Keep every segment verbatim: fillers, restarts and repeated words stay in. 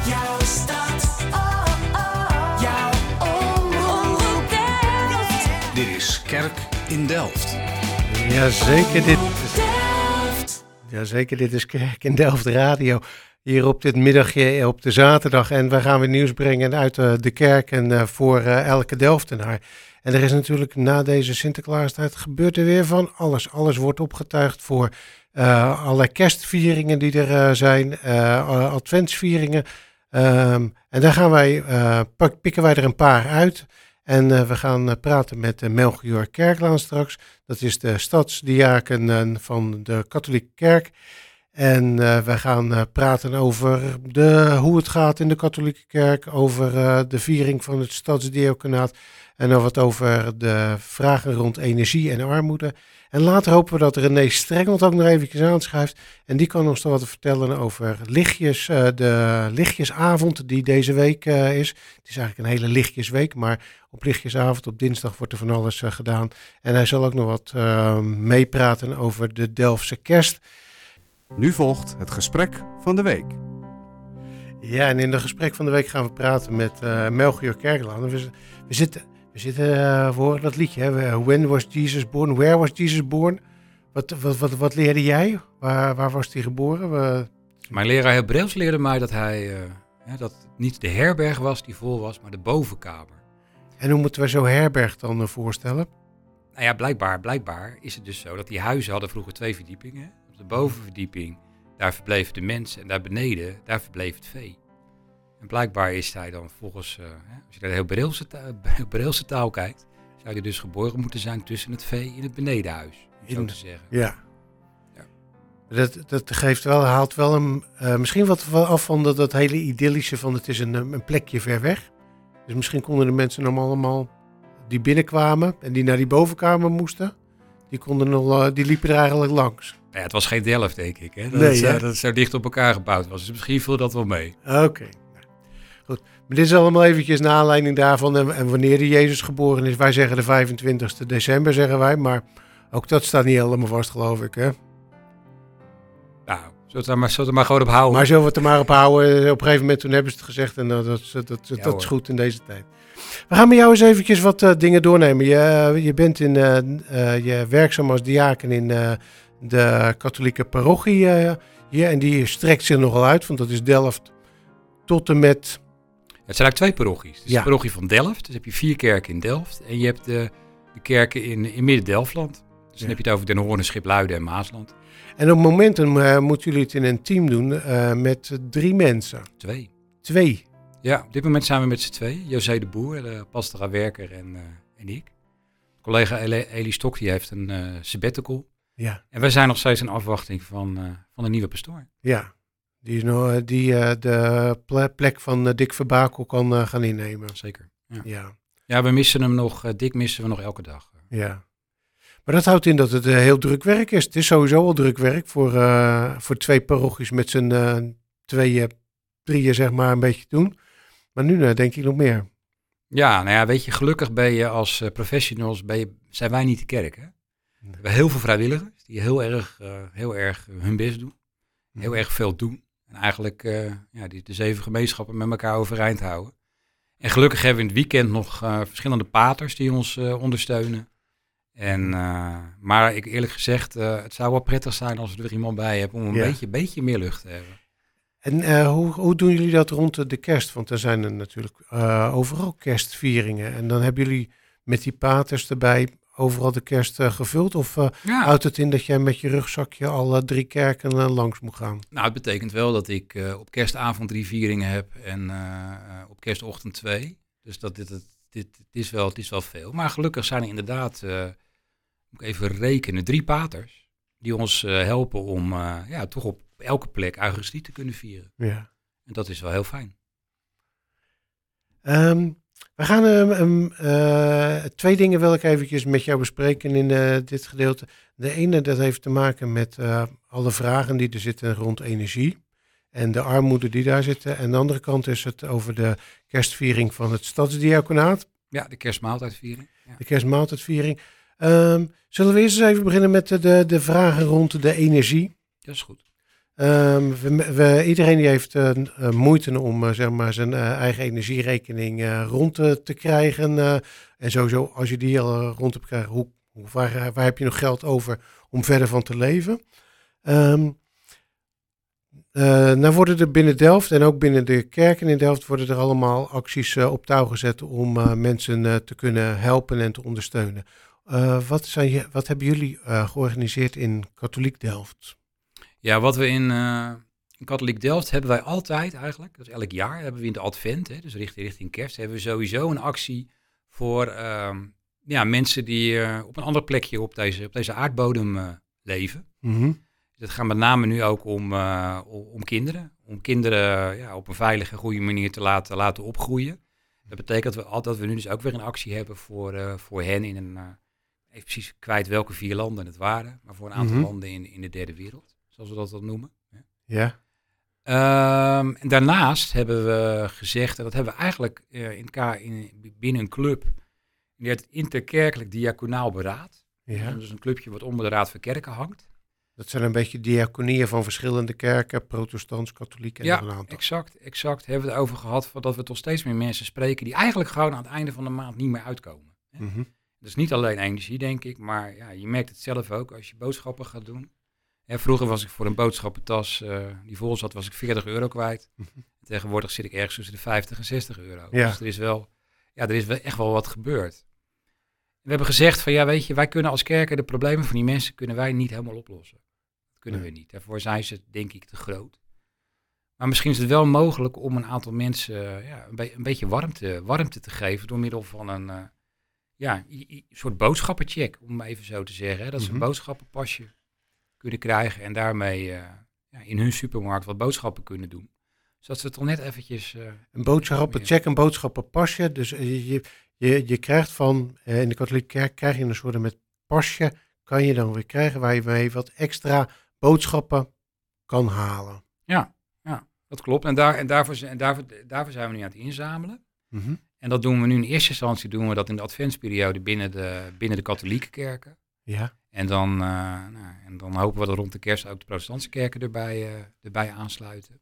Jouw stad, oh, oh. Jouw omroep Delft. Dit is Kerk in Delft. Jazeker, dit, Delft. jazeker, dit is Kerk in Delft Radio. Hier op dit middagje op de zaterdag. En wij gaan weer nieuws brengen uit uh, de kerk en uh, voor uh, elke Delftenaar. En er is natuurlijk na deze Sinterklaastijd gebeurt er weer van alles. Alles wordt opgetuigd voor uh, alle kerstvieringen die er uh, zijn, uh, adventsvieringen. Um, en daar gaan wij, uh, pak, pikken wij er een paar uit. En uh, we gaan uh, praten met uh, Melchior Kerklaan straks. Dat is de stadsdiaken uh, van de katholieke kerk. En uh, wij gaan uh, praten over de, hoe het gaat in de katholieke kerk, over uh, de viering van het stadsdiaconaat en nog wat over de vragen rond energie en armoede. En later hopen we dat René Strengelt ook nog eventjes aanschuift. En die kan ons dan wat vertellen over lichtjes, uh, de lichtjesavond die deze week uh, is. Het is eigenlijk een hele lichtjesweek, maar op lichtjesavond op dinsdag wordt er van alles uh, gedaan. En hij zal ook nog wat uh, meepraten over de Delftse kerst. Nu volgt het gesprek van de week. Ja, en in het gesprek van de week gaan we praten met uh, Melchior Kerklaan. We, we zitten, we zitten uh, voor dat liedje, hè? When was Jesus born? Where was Jesus born? Wat, wat, wat, wat leerde jij? Waar, waar was hij geboren? We... Mijn leraar Hebreeuws leerde mij dat hij uh, ja, dat het niet de herberg was die vol was, maar de bovenkamer. En hoe moeten we zo'n herberg dan uh, voorstellen? Nou ja, blijkbaar, blijkbaar is het dus zo dat die huizen hadden vroeger twee verdiepingen. Op de bovenverdieping, daar verbleven de mensen en daar beneden, daar verbleef het vee. En blijkbaar is hij dan volgens, uh, als je naar de Hebreeuwse taal, Hebreeuwse taal kijkt, zou hij dus geboren moeten zijn tussen het vee in het benedenhuis, om zo In, te zeggen. Ja. Ja. Dat, dat geeft wel, haalt wel een, uh, misschien wat af van dat, dat hele idyllische van het is een, een plekje ver weg. Dus misschien konden de mensen dan allemaal die binnenkwamen en die naar die bovenkamer moesten, die, konden nog, uh, die liepen er eigenlijk langs. Ja, het was geen Delft, denk ik, hè? Dat, Nee, het, hè? dat het zo dicht op elkaar gebouwd was. Dus misschien viel dat wel mee. Oké. Okay. Goed. Maar dit is allemaal eventjes naar aanleiding daarvan. En, en wanneer die Jezus geboren is. Wij zeggen de vijfentwintigste december, zeggen wij. Maar ook dat staat niet helemaal vast, geloof ik, hè? Nou, zullen we het er maar, zullen we het er maar gewoon op houden? Maar zullen we het er maar op houden? Op een gegeven moment toen hebben ze het gezegd. En dat, dat, dat, dat, Ja, dat is hoor. goed in deze tijd. We gaan met jou eens eventjes wat uh, dingen doornemen. Je, uh, je bent in, uh, uh, je werkzaam als diaken in uh, de katholieke parochie uh, hier. En die strekt zich nogal uit. Want dat is Delft tot en met... Het zijn eigenlijk twee parochies. Het is Ja. de parochie van Delft. Dus heb je vier kerken in Delft. En je hebt de, de kerken in, in Midden-Delftland. Dus dan Ja. heb je het over Den Hoorn, Schipluiden en Maasland. En op momenten uh, moeten jullie het in een team doen uh, met drie mensen. Twee. Twee. Ja, op dit moment zijn we met z'n twee. José de Boer, de pastoraal werker en, uh, en ik. Collega Eli, Eli Stok die heeft een uh, sabbatical. Ja. En wij zijn nog steeds in afwachting van, uh, van een nieuwe pastoor. Ja. Die, is nog, uh, die uh, de ple- plek van uh, Dick Verbakel kan uh, gaan innemen. Zeker. Ja. Ja. Ja, we missen hem nog. Uh, Dick missen we nog elke dag. Ja. Maar dat houdt in dat het uh, heel druk werk is. Het is sowieso al druk werk voor, uh, voor twee parochies met z'n uh, tweeën, drieën zeg maar een beetje doen. Maar nu uh, denk ik nog meer. Ja, nou ja, weet je, gelukkig ben je als uh, professionals, ben je, zijn wij niet de kerk, hè? We hebben heel veel vrijwilligers die heel erg, uh, heel erg hun best doen. Heel erg veel doen. En eigenlijk uh, ja, die de zeven gemeenschappen met elkaar overeind houden. En gelukkig hebben we in het weekend nog uh, verschillende paters die ons uh, ondersteunen. En, uh, maar ik eerlijk gezegd, uh, het zou wel prettig zijn als we er iemand bij hebben om een Ja. beetje, beetje meer lucht te hebben. En uh, hoe, hoe doen jullie dat rond de kerst? Want er zijn er natuurlijk uh, overal kerstvieringen. En dan hebben jullie met die paters erbij overal de kerst uh, gevuld? Of uh, Ja. houdt het in dat jij met je rugzakje al uh, drie kerken uh, langs moet gaan? Nou, het betekent wel dat ik uh, op kerstavond drie vieringen heb en uh, uh, op kerstochtend twee. Dus dat dit, dit, dit, dit is wel, het is wel veel. Maar gelukkig zijn er inderdaad, uh, moet ik even rekenen, drie paters die ons uh, helpen om uh, ja, toch op elke plek Eucharistie te kunnen vieren. Ja. En dat is wel heel fijn. Um, we gaan um, um, uh, twee dingen wil ik eventjes met jou bespreken in uh, dit gedeelte. De ene dat heeft te maken met uh, alle vragen die er zitten rond energie en de armoede die daar zitten. En de andere kant is het over de kerstviering van het stadsdiaconaat, Ja, de kerstmaaltijdviering. Ja. de kerstmaaltijdviering. Um, zullen we eerst eens even beginnen met de, de, de vragen rond de energie? Dat is goed. Um, we, we, iedereen die heeft uh, uh, moeite om uh, zeg maar zijn uh, eigen energierekening uh, rond uh, te krijgen. Uh, en sowieso, als je die al uh, rond hebt krijgen, hoe, hoe, waar, waar heb je nog geld over om verder van te leven? Um, uh, nou worden er binnen Delft en ook binnen de kerken in Delft worden er allemaal acties uh, op touw gezet om uh, mensen uh, te kunnen helpen en te ondersteunen. Uh, wat, zijn je, wat hebben jullie uh, georganiseerd in Katholiek Delft? Ja, wat we in, uh, in Katholiek Delft hebben wij altijd eigenlijk, dat is elk jaar, hebben we in de advent, hè, dus richting, richting kerst, hebben we sowieso een actie voor uh, ja, mensen die uh, op een ander plekje op deze, op deze aardbodem uh, leven. Mm-hmm. Het gaat met name nu ook om, uh, om kinderen, om kinderen uh, ja, op een veilige en goede manier te laten, laten opgroeien. Dat betekent dat we, dat we nu dus ook weer een actie hebben voor, uh, voor hen in een, uh, even precies kwijt welke vier landen het waren, maar voor een aantal Mm-hmm. landen in, in de derde wereld. Zoals we dat dan noemen. Ja. Um, en daarnaast hebben we gezegd, en dat hebben we eigenlijk uh, in, in, binnen een club, die heet het Interkerkelijk Diaconaal Beraad. Ja. Dat is dus een clubje wat onder de Raad van Kerken hangt. Dat zijn een beetje diaconieën van verschillende kerken, protestants, katholiek en Ja, nog een aantal. exact, exact. Hebben we het over gehad van dat we toch steeds meer mensen spreken die eigenlijk gewoon aan het einde van de maand niet meer uitkomen. Hè? Mm-hmm. Dat is niet alleen energie, denk ik, maar ja, je merkt het zelf ook als je boodschappen gaat doen. Ja, vroeger was ik voor een boodschappentas uh, die vol zat, was ik veertig euro kwijt. Mm-hmm. Tegenwoordig zit ik ergens tussen de vijftig en zestig euro. Ja. Dus er is wel, ja, er is wel echt wel wat gebeurd. We hebben gezegd van ja, weet je, wij kunnen als kerken de problemen van die mensen kunnen wij niet helemaal oplossen. Dat kunnen Nee. we niet. Daarvoor zijn ze denk ik te groot. Maar misschien is het wel mogelijk om een aantal mensen uh, ja, een, be- een beetje warmte, warmte te geven door middel van een uh, ja, i- i- soort boodschappencheck, om maar even zo te zeggen. Hè? Dat ze Mhm. een boodschappenpasje kunnen krijgen en daarmee uh, ja, in hun supermarkt wat boodschappen kunnen doen. Zodat ze toch net eventjes... Uh, Een boodschappencheck, een boodschappenpasje. Dus uh, je, je, je krijgt van, uh, in de katholieke kerk krijg je een soort met pasje, kan je dan weer krijgen waar je mee wat extra boodschappen kan halen. ja, ja, dat klopt. En, daar, en daarvoor, en daarvoor, daarvoor zijn we nu aan het inzamelen. Mm-hmm. En dat doen we nu in eerste instantie doen we dat in de adventsperiode binnen de, binnen de katholieke kerken. Ja. En dan, uh, nou, en dan hopen we dat rond de kerst ook de protestantse kerken erbij, uh, erbij aansluiten.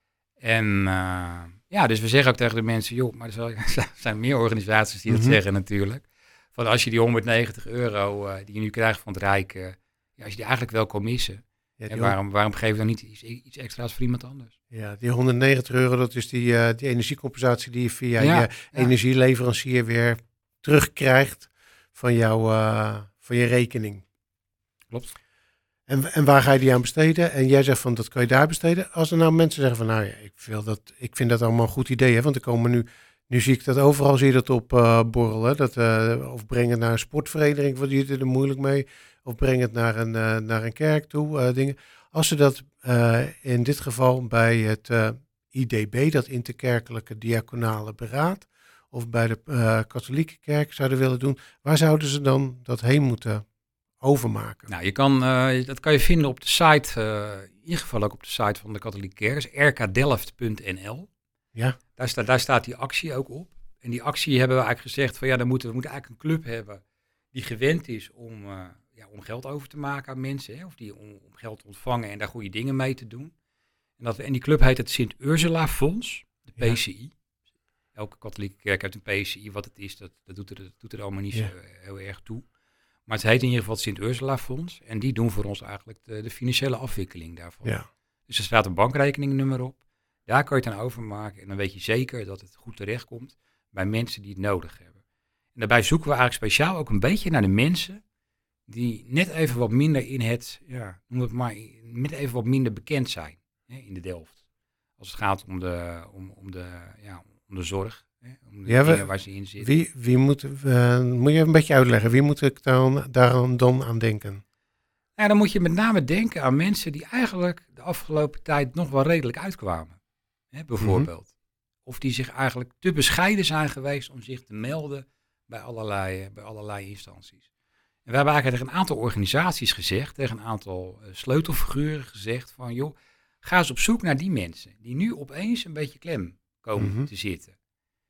En uh, ja, dus we zeggen ook tegen de mensen, joh, maar er zijn- er zijn meer organisaties die dat Mhm. zeggen natuurlijk. Van als je die honderdnegentig euro uh, die je nu krijgt van het Rijk, uh, ja, als je die eigenlijk wel kan missen. Ja, En die, waarom, waarom geef je dan niet iets, iets extra's voor iemand anders? ja, die honderdnegentig euro, dat is die, uh, die energiecompensatie die je via Ja, je ja. energieleverancier weer terugkrijgt van, jou, uh, van je rekening. Klopt. En, en waar ga je die aan besteden? En jij zegt van, dat kan je daar besteden. Als er nou mensen zeggen van, nou ja, ik, wil dat, ik vind dat allemaal een goed idee. Hè? Want er komen nu, nu zie ik dat overal, zie je dat op uh, borrelen. Dat, uh, of breng het naar een sportvereniging, wat je er moeilijk mee. Of breng het naar een, uh, naar een kerk toe, uh, dingen. Als ze dat uh, in dit geval bij het uh, I D B, dat Interkerkelijke Diaconale Beraad, of bij de uh, katholieke kerk zouden willen doen, waar zouden ze dan dat heen moeten overmaken? Nou, je kan, uh, dat kan je vinden op de site, uh, in ieder geval ook op de site van de katholieke kerk, is r k delft punt n l. Ja. Daar, sta, daar staat die actie ook op. En die actie hebben we eigenlijk gezegd van ja, dan moeten we moeten eigenlijk een club hebben die gewend is om, uh, ja, om geld over te maken aan mensen. Hè, of die om, om geld te ontvangen en daar goede dingen mee te doen. En, dat, en die club heet het Sint Ursula Fonds, de P C I. Ja. Elke katholieke kerk heeft een P C I. Wat het is, dat, dat doet, er, dat doet er allemaal niet Ja. zo heel erg toe. Maar het heet in ieder geval het Sint Ursula Fonds. En die doen voor ons eigenlijk de, de financiële afwikkeling daarvan. Ja. Dus er staat een bankrekeningnummer op. Daar kan je het aan overmaken. En dan weet je zeker dat het goed terechtkomt bij mensen die het nodig hebben. En daarbij zoeken we eigenlijk speciaal ook een beetje naar de mensen die net even wat minder in het, ja, noem het maar, net even wat minder bekend zijn, hè, in de Delft. Als het gaat om de, om, om de, ja, om de zorg, hè, om de Ja, we- dingen waar ze in zitten. Wie, wie moet, uh, moet je even een beetje uitleggen, wie moet ik dan, daar dan aan denken? Ja, dan moet je met name denken aan mensen die eigenlijk de afgelopen tijd nog wel redelijk uitkwamen. Hè, bijvoorbeeld. Of die zich eigenlijk te bescheiden zijn geweest om zich te melden bij allerlei, eh, bij allerlei instanties. En we hebben eigenlijk tegen een aantal organisaties gezegd, tegen een aantal uh, sleutelfiguren gezegd van joh, ga eens op zoek naar die mensen die nu opeens een beetje klem komen Mhm. te zitten.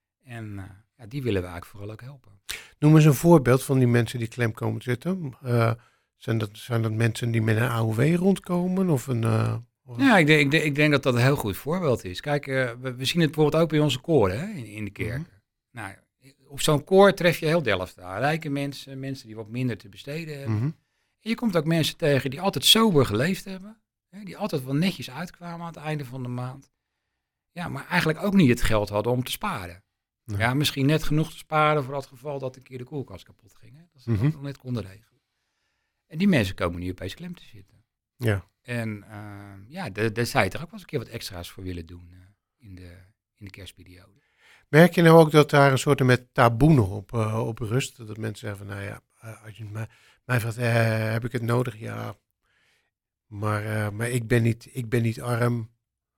En uh, ja, die willen we eigenlijk vooral ook helpen. Noem eens een voorbeeld van die mensen die klem komen te zitten. Uh, zijn, dat, zijn dat mensen die met een A O W rondkomen of een, uh, Of- Ja, ik denk, ik, denk, ik denk dat dat een heel goed voorbeeld is. Kijk, uh, we, we zien het bijvoorbeeld ook bij onze koren hè, in, in de kerken. Mm-hmm. Nou, op zo'n koor tref je heel Delft aan. Rijke mensen, mensen die wat minder te besteden hebben. Mm-hmm. En je komt ook mensen tegen die altijd sober geleefd hebben. Hè, die altijd wel netjes uitkwamen aan het einde van de maand. Ja, maar eigenlijk ook niet het geld hadden om te sparen. Nee. Ja, misschien net genoeg te sparen voor het geval dat een keer de koelkast kapot ging. Hè? Dat ze Mhm. dat nog net konden regelen. En die mensen komen nu opeens klem te zitten. Ja. En uh, ja, daar, daar zou je toch ook wel eens een keer wat extra's voor willen doen uh, in, de, in de kerstperiode. Merk je nou ook dat daar een soort met taboe nog op, uh, op rust? Dat mensen zeggen van, nou ja, uh, als je mij, mij vraagt, uh, heb ik het nodig? Ja, maar, uh, maar ik, ben niet, ik ben niet arm.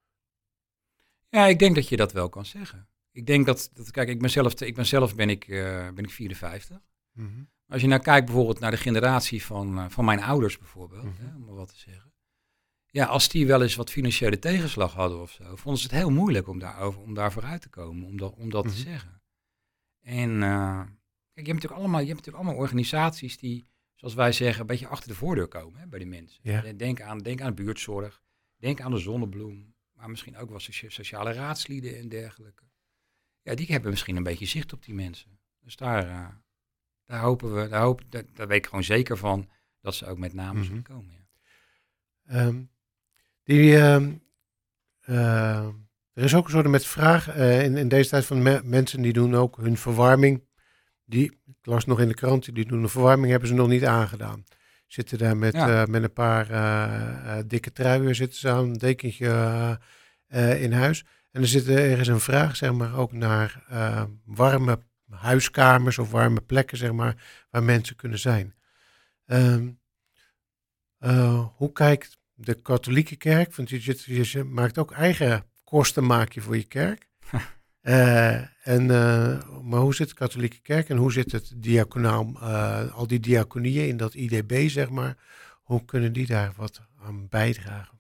Ja, ik denk dat je dat wel kan zeggen. Ik denk dat, dat kijk, ik ben zelf, ik ben, zelf ben, ik, uh, ben ik vierenvijftig. Mm-hmm. Als je nou kijkt bijvoorbeeld naar de generatie van, uh, van mijn ouders bijvoorbeeld, Mm-hmm. hè, om maar wat te zeggen. Ja, als die wel eens wat financiële tegenslag hadden of zo, vonden ze het heel moeilijk om, daarover, om daar vooruit te komen, om dat, om dat Mm-hmm. te zeggen. En uh, kijk, je hebt natuurlijk allemaal, je hebt natuurlijk allemaal organisaties die, zoals wij zeggen, een beetje achter de voordeur komen hè, bij de mensen. Ja. Denk aan, denk aan buurtzorg, denk aan de Zonnebloem, maar misschien ook wel socia- sociale raadslieden en dergelijke. Ja, die hebben misschien een beetje zicht op die mensen. Dus daar, uh, daar hopen we, daar, hopen, daar, daar weet ik gewoon zeker van dat ze ook met name Mm-hmm. zullen komen. Ja. Um, die, uh, uh, er is ook een soort met vraag uh, in, in deze tijd van me- mensen die doen ook hun verwarming. Die, ik las nog in de krant, die doen de verwarming, hebben ze nog niet aangedaan. Zitten daar met, Ja. uh, met een paar uh, uh, dikke truien, zitten ze aan een dekentje uh, uh, in huis. En er, zit, er is een vraag, zeg maar, ook naar uh, warme huiskamers of warme plekken, zeg maar, waar mensen kunnen zijn. Um, uh, hoe kijkt de katholieke kerk, want je, je, je maakt ook eigen kosten maak je voor je kerk. uh, en, uh, maar hoe zit de katholieke kerk en hoe zit het diaconaal, uh, al die diaconieën in dat I D B, zeg maar, hoe kunnen die daar wat aan bijdragen?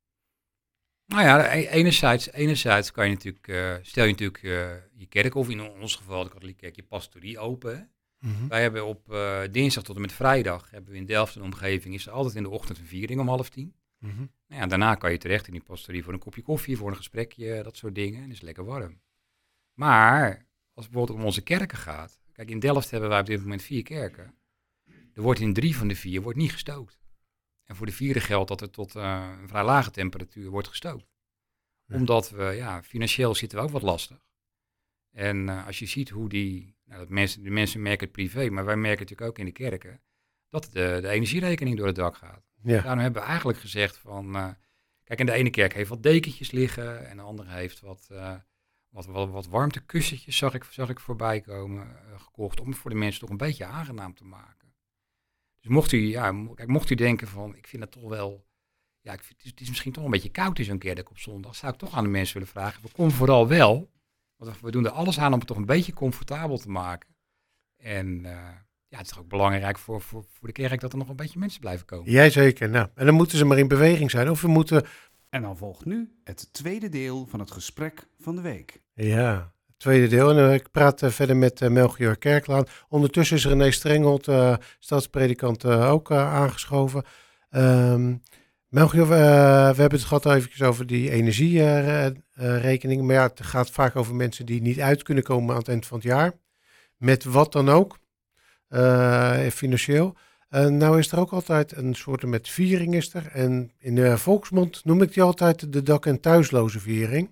Nou ja, enerzijds, enerzijds kan je natuurlijk, uh, stel je natuurlijk uh, je kerk, of in ons geval de katholieke kerk, je pastorie open. Hè? Mm-hmm. Wij hebben op uh, dinsdag tot en met vrijdag, hebben we in Delft en omgeving, is er altijd in de ochtend een viering om half tien. Mm-hmm. Nou ja, daarna kan je terecht in die pastorie voor een kopje koffie, voor een gesprekje, dat soort dingen. En het is lekker warm. Maar als het bijvoorbeeld om onze kerken gaat, kijk, in Delft hebben wij op dit moment vier kerken. Er wordt in drie van de vier wordt niet gestookt. En voor de vierde geldt dat er tot uh, een vrij lage temperatuur wordt gestookt. Ja. Omdat we, ja, financieel zitten we ook wat lastig. En uh, als je ziet hoe die, nou, dat mensen, de mensen merken het privé, maar wij merken natuurlijk ook in de kerken, dat de, de energierekening door het dak gaat. Ja. Daarom hebben we eigenlijk gezegd van, uh, kijk, en de ene kerk heeft wat dekentjes liggen en de andere heeft wat, uh, wat, wat, wat warmtekussentjes, zag ik, zag ik voorbij komen, uh, gekocht, om het voor de mensen toch een beetje aangenaam te maken. Dus mocht u, ja, kijk, mocht u denken van, ik vind het toch wel, ja, ik vind, het, is, het is misschien toch een beetje koud in zo'n kerk op zondag, zou ik toch aan de mensen willen vragen, we kom vooral wel, want we doen er alles aan om het toch een beetje comfortabel te maken. En uh, ja, het is toch ook belangrijk voor, voor, voor de kerk dat er nog een beetje mensen blijven komen. Jijzeker, nou, en dan moeten ze maar in beweging zijn, of we moeten... En dan volgt nu het tweede deel van het gesprek van de week. Ja, het tweede deel. En uh, ik praat uh, verder met uh, Melchior Kerklaan. Ondertussen is René Strengelt, uh, stadspredikant, uh, ook uh, aangeschoven. Um, Melchior, uh, we hebben het gehad eventjes over die energierekening. Uh, uh, maar ja, het gaat vaak over mensen die niet uit kunnen komen aan het eind van het jaar. Met wat dan ook, uh, financieel. Uh, nou is er ook altijd een soort met viering is er. En in de volksmond noem ik die altijd de dak- en thuisloze viering.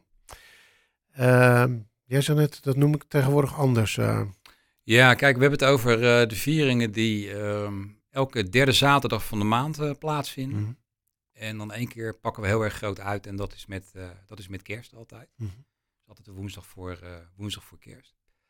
Uh, jij zei net, dat noem ik tegenwoordig anders. Uh. Ja, kijk, we hebben het over uh, de vieringen die uh, elke derde zaterdag van de maand uh, plaatsvinden. Mm-hmm. En dan één keer pakken we heel erg groot uit en dat is met, uh, dat is met kerst altijd. Mm-hmm. Altijd de woensdag voor, uh, woensdag voor kerst.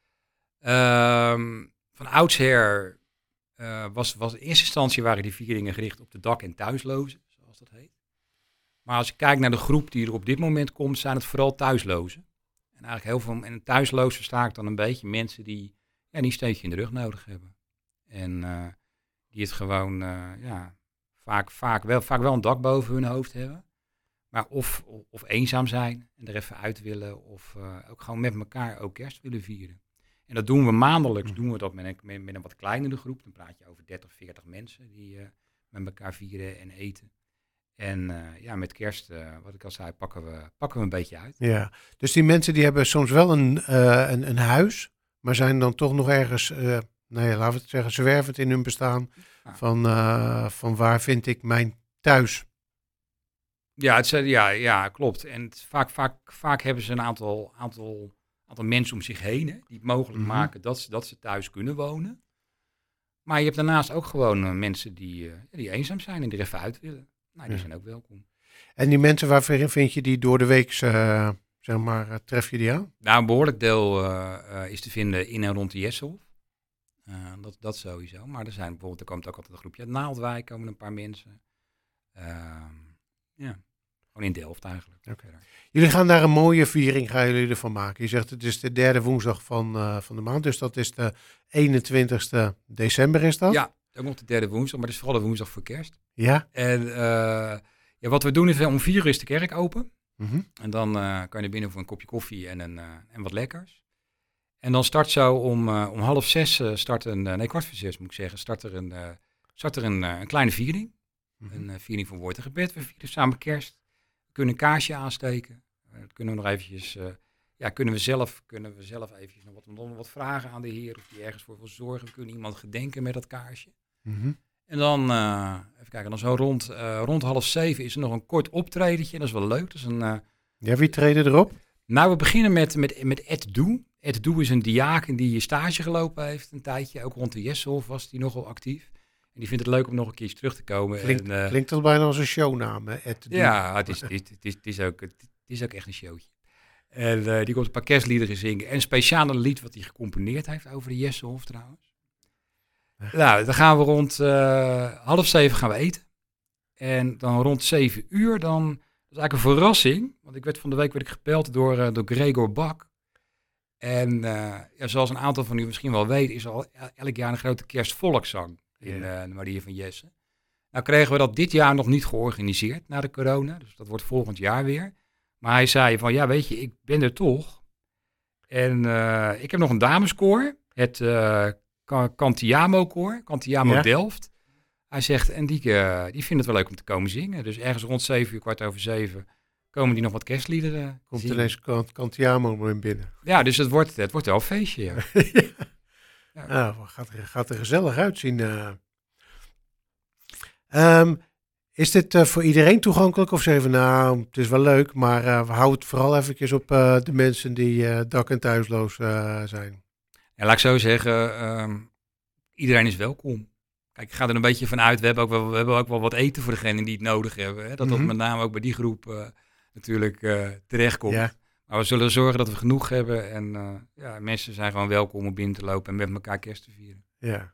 Um, van oudsher uh, was, was in eerste instantie waren die vieringen gericht op de dak- en thuislozen, zoals dat heet. Maar als je kijkt naar de groep die er op dit moment komt, zijn het vooral thuislozen. En eigenlijk heel veel, en thuisloos versta ik dan een beetje mensen die ja, die een steentje in de rug nodig hebben. En uh, die het gewoon, uh, ja, vaak, vaak, wel, vaak wel een dak boven hun hoofd hebben. Maar of, of, of eenzaam zijn en er even uit willen. Of uh, ook gewoon met elkaar ook kerst willen vieren. En dat doen we maandelijks, doen we dat met een, met, met een wat kleinere groep. Dan praat je over dertig, veertig mensen die uh, met elkaar vieren en eten. En uh, ja, met kerst, uh, wat ik al zei, pakken we, pakken we een beetje uit. Ja, dus die mensen die hebben soms wel een, uh, een, een huis, maar zijn dan toch nog ergens, uh, nou ja, laten we het zeggen, zwervend in hun bestaan. Ja. Van, uh, van waar vind ik mijn thuis? Ja, het, ja, ja klopt. En het, vaak, vaak, vaak hebben ze een aantal, aantal, aantal mensen om zich heen, hè, die het mogelijk mm-hmm. maken dat ze, dat ze thuis kunnen wonen. Maar je hebt daarnaast ook gewoon uh, mensen die, uh, die eenzaam zijn en die er even uit willen. Nou, die ja. zijn ook welkom. En die mensen, waarvoor vind je die door de week, uh, zeg maar, uh, tref je die aan? Nou, een behoorlijk deel uh, uh, is te vinden in en rond de Jesselhof. Uh, dat, dat sowieso. Maar er zijn bijvoorbeeld, er komt ook altijd een groepje uit Naaldwijk, komen een paar mensen. Uh, ja, gewoon in Delft eigenlijk. Okay. Jullie gaan daar een mooie viering, gaan jullie ervan maken. Je zegt het is de derde woensdag van, uh, van de maand, dus dat is de eenentwintigste december is dat? Ja, ook nog de derde woensdag, maar het is vooral de woensdag voor kerst. Ja. En uh, ja, wat we doen is, om vier uur is de kerk open. Mm-hmm. En dan uh, kan je er binnen voor een kopje koffie en, een, uh, en wat lekkers. En dan start zo om, uh, om half zes, uh, start een, uh, nee kwart voor zes moet ik zeggen, start er een, uh, start er een, uh, een kleine viering. Mm-hmm. Een uh, viering van woord en gebed. We vieren samen kerst. We kunnen een kaarsje aansteken. Uh, dat kunnen we nog eventjes, uh, ja, kunnen we zelf, kunnen we zelf eventjes nog wat, nog wat vragen aan de Heer of die ergens voor wil zorgen. We kunnen iemand gedenken met dat kaarsje. Mm-hmm. En dan, uh, even kijken, dan zo rond, uh, rond half zeven is er nog een kort optredentje. Dat is wel leuk. Dat is een, uh, ja, wie treden erop? Nou, we beginnen met, met, met Ed Doe. Ed Doe is een diaken die stage gelopen heeft een tijdje. Ook rond de Jesselhof was die nogal actief. En die vindt het leuk om nog een keertje terug te komen. Klinkt, en, uh, klinkt dat bijna als een shownaam, hè? Ed Doe. Ja, het is, het, is, het, is, het, is ook, het is ook echt een showtje. En uh, die komt een paar kerstliederen zingen. En een speciale lied wat hij gecomponeerd heeft over de Jesselhof trouwens. Nou, dan gaan we rond uh, half zeven gaan we eten. En dan rond zeven uur, dan, dat is eigenlijk een verrassing. Want ik werd van de week werd ik gebeld door, uh, door Gregor Bak. En uh, ja, zoals een aantal van u misschien wel weten, is er al elk jaar een grote kerstvolkszang in uh, de Maria van Jessen. Nou kregen we dat dit jaar nog niet georganiseerd na de corona. Dus dat wordt volgend jaar weer. Maar hij zei van, ja weet je, ik ben er toch. En uh, ik heb nog een dameskoor. Het uh, Cantiamo-koor, Cantiamo ja. Delft. Hij zegt, en die, uh, die vinden het wel leuk om te komen zingen. Dus ergens rond zeven uur, kwart over zeven, komen die nog wat kerstliederen Komt zingen. ineens Cantiamo in binnen. Ja, dus het wordt, het wordt wel een feestje. Ja. ja. Ja. Nou, gaat er, gaat er gezellig uitzien. Uh. Um, is dit uh, voor iedereen toegankelijk? Of zeggen we, nou, het is wel leuk, maar uh, we houden het vooral eventjes op uh, de mensen die uh, dak- en thuisloos uh, zijn. Ja, laat ik zo zeggen, um, iedereen is welkom. Kijk, ik ga er een beetje van uit, we hebben ook wel, we hebben ook wel wat eten voor degenen die het nodig hebben. Hè? Dat mm-hmm. dat met name ook bij die groep uh, natuurlijk uh, terechtkomt. Ja. Maar we zullen zorgen dat we genoeg hebben. En uh, ja, mensen zijn gewoon welkom om binnen te lopen en met elkaar kerst te vieren. Ja,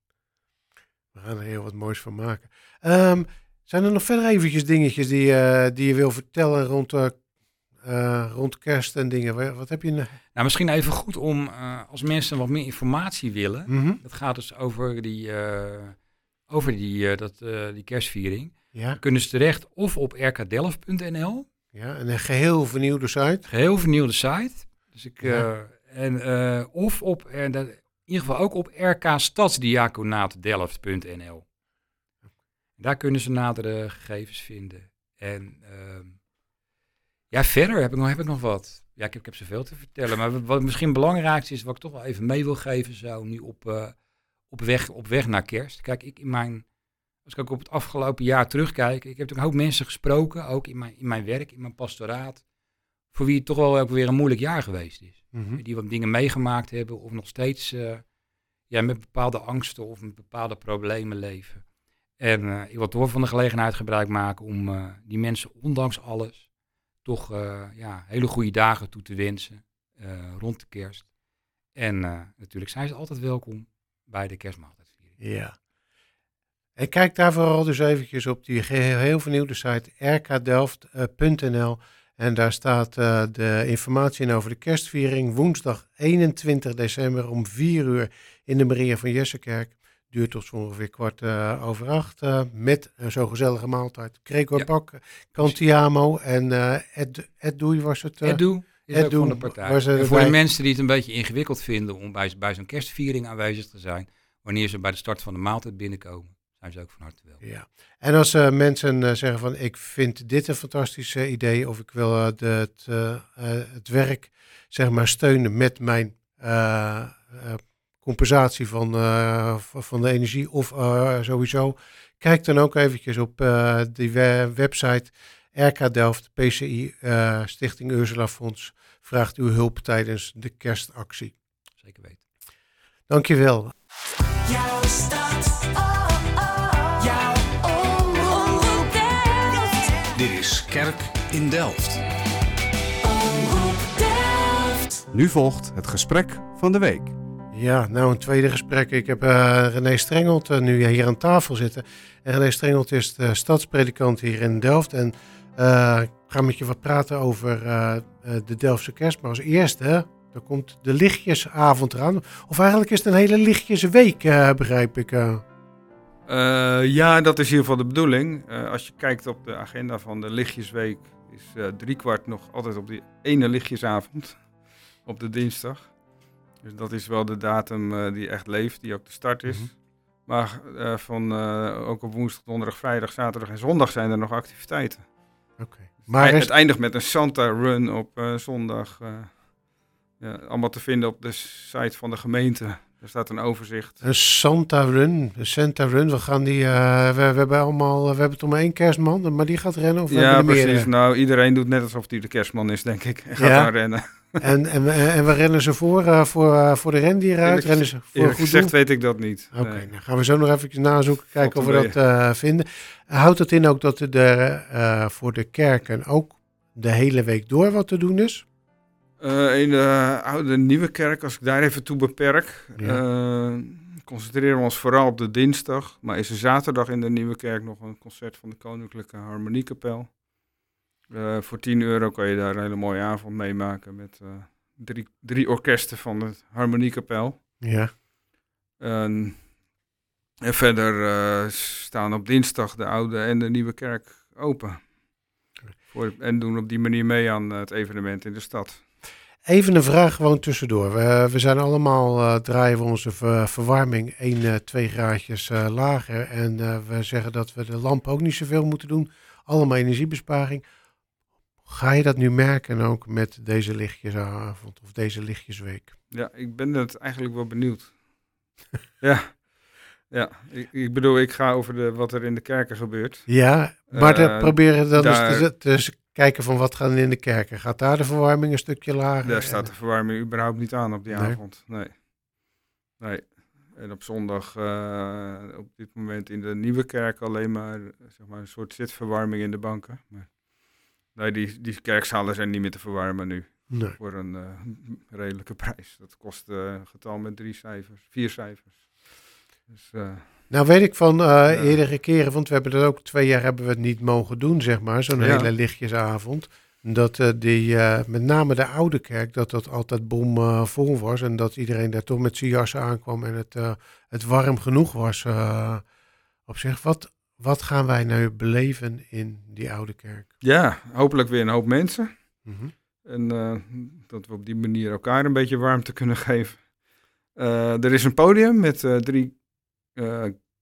we gaan er heel wat moois van maken. Um, zijn er nog verder eventjes dingetjes die, uh, die je wil vertellen rond, uh, uh, rond kerst en dingen? Wat heb je? Nou, misschien even goed om, uh, als mensen wat meer informatie willen. Mm-hmm. Dat gaat dus over die, uh, over die, uh, dat, uh, die kerstviering. Ja. Dan kunnen ze terecht of op r k delft punt n l. Ja, en een geheel vernieuwde site. Geheel vernieuwde site. Dus ik, ja. uh, en, uh, of op, uh, dat, in ieder geval ook op r k stadsdiaconaat delft punt n l. Daar kunnen ze nadere gegevens vinden. En uh, ja, verder heb ik nog, heb ik nog wat. Ja, ik heb, ik heb zoveel te vertellen. Maar wat misschien het belangrijkste is, wat ik toch wel even mee wil geven, zo nu op, uh, op, weg, op weg naar kerst. Kijk, ik in mijn, als ik ook op het afgelopen jaar terugkijk, ik heb ook een hoop mensen gesproken, ook in mijn, in mijn werk, in mijn pastoraat, voor wie het toch wel ook weer een moeilijk jaar geweest is. Mm-hmm. Die wat dingen meegemaakt hebben of nog steeds uh, ja, met bepaalde angsten of met bepaalde problemen leven. En uh, ik wil toch van de gelegenheid gebruik maken om uh, die mensen ondanks alles toch uh, ja, hele goede dagen toe te wensen uh, rond de kerst. En uh, natuurlijk zijn ze altijd welkom bij de kerstmaaltijdviering. Ja. En kijk daar vooral dus eventjes op die geheel vernieuwde site r k delft punt n l. En daar staat uh, de informatie in over de kerstviering. Woensdag eenentwintig december om vier uur in de Maria van Jessenkerk. Duurt tot zo ongeveer kwart uh, over acht. Uh, met een zo gezellige maaltijd. Gregor ja. Bak, Cantiamo en uh, Ed, Ed Doei was het. Uh, Ed Doe is Ed ook Doe, van de partij. Was En voor de mensen die het een beetje ingewikkeld vinden om bij, bij zo'n kerstviering aanwezig te zijn, wanneer ze bij de start van de maaltijd binnenkomen, zijn ze ook van harte welkom. Ja. En als uh, mensen uh, zeggen van ik vind dit een fantastisch uh, idee of ik wil uh, de, het, uh, uh, het werk zeg maar steunen met mijn uh, uh, compensatie van, uh, van de energie of uh, sowieso. Kijk dan ook eventjes op uh, die we- website R K Delft, P C I, uh, Stichting Ursula Fonds, vraagt uw hulp tijdens de kerstactie. Zeker weten. Dankjewel. Jouw stad, oh, oh. Jouw Omroep Delft. Dit is Kerk in Delft. Omroep Delft. Nu volgt het gesprek van de week. Ja, nou een tweede gesprek. Ik heb uh, René Strengelt uh, nu hier aan tafel zitten. En René Strengelt is de stadspredikant hier in Delft. En uh, ik ga met je wat praten over uh, uh, de Delftse kerst. Maar als eerste, dan komt de lichtjesavond eraan. Of eigenlijk is het een hele lichtjesweek, uh, begrijp ik. Uh. Uh, ja, dat is in ieder geval de bedoeling. Uh, als je kijkt op de agenda van de lichtjesweek, is uh, driekwart nog altijd op die ene lichtjesavond, op de dinsdag. Dus dat is wel de datum uh, die echt leeft, die ook de start is. Mm-hmm. Maar uh, van, uh, ook op woensdag, donderdag, vrijdag, zaterdag en zondag zijn er nog activiteiten. Okay. Maar Het is... eindigt met een Santa Run op uh, zondag. Uh, ja, allemaal te vinden op de site van de gemeente. Er staat een overzicht. Een Santa Run, een Santa Run, we gaan die, uh, we, we hebben allemaal, we hebben toch maar één kerstman, maar die gaat rennen of we Ja, hebben er precies. meerdere? Nou, iedereen doet net alsof hij de kerstman is, denk ik. En gaat Ja. dan rennen. En, en, en waar rennen ze voor, uh, voor, uh, voor de rendieren uit? Eerlijk- Rennen ze voor een Eerlijk goed gezegd doel? weet ik dat niet. Oké, Nee. dan gaan we zo nog even nazoeken, kijken of Valt we er dat uh, vinden. Houdt het in ook dat er uh, voor de kerken ook de hele week door wat te doen is? Uh, in de oude Nieuwe Kerk, als ik daar even toe beperk, Ja. uh, concentreren we ons vooral op de dinsdag. Maar is er zaterdag in de Nieuwe Kerk nog een concert van de Koninklijke Harmoniekapel. Uh, voor tien euro kan je daar een hele mooie avond meemaken met uh, drie, drie orkesten van de Harmoniekapel. Ja. En, en verder uh, staan op dinsdag de oude en de Nieuwe Kerk open. Voor, en doen op die manier mee aan uh, het evenement in de stad. Even een vraag gewoon tussendoor. We, we zijn allemaal, uh, draaien we onze ver- verwarming één, uh, twee graadjes uh, lager. En uh, we zeggen dat we de lamp ook niet zoveel moeten doen. Allemaal energiebesparing. Ga je dat nu merken ook met deze lichtjesavond of deze lichtjesweek? Ja, ik ben het eigenlijk wel benieuwd. ja, ja. Ik, ik bedoel, ik ga over de, wat er in de kerken gebeurt. Ja, maar Uh, uh, proberen dan daar- eens te, te s- kijken van wat gaat er in de kerken. Gaat daar de verwarming een stukje lager? Daar staat de verwarming überhaupt niet aan op die Nee. avond. Nee. Nee. En op zondag, uh, op dit moment in de Nieuwe Kerk alleen maar, zeg maar een soort zitverwarming in de banken. Maar, nee, die, die kerkzalen zijn niet meer te verwarmen nu. Nee. Voor een uh, redelijke prijs. Dat kost uh, een getal met drie cijfers, vier cijfers. Dus, uh, Nou weet ik van uh, eerdere keren, want we hebben dat ook twee jaar hebben we het niet mogen doen, zeg maar. Zo'n Ja. hele lichtjesavond. Dat uh, die, uh, met name de oude kerk, dat dat altijd bomvol uh, was. En dat iedereen daar toch met zijn jassen aankwam en het, uh, het warm genoeg was uh, op zich. Wat, wat gaan wij nu beleven in die oude kerk? ja, hopelijk weer een hoop mensen. Mhm. En uh, dat we op die manier elkaar een beetje warmte kunnen geven. Uh, er is een podium met uh, drie uh,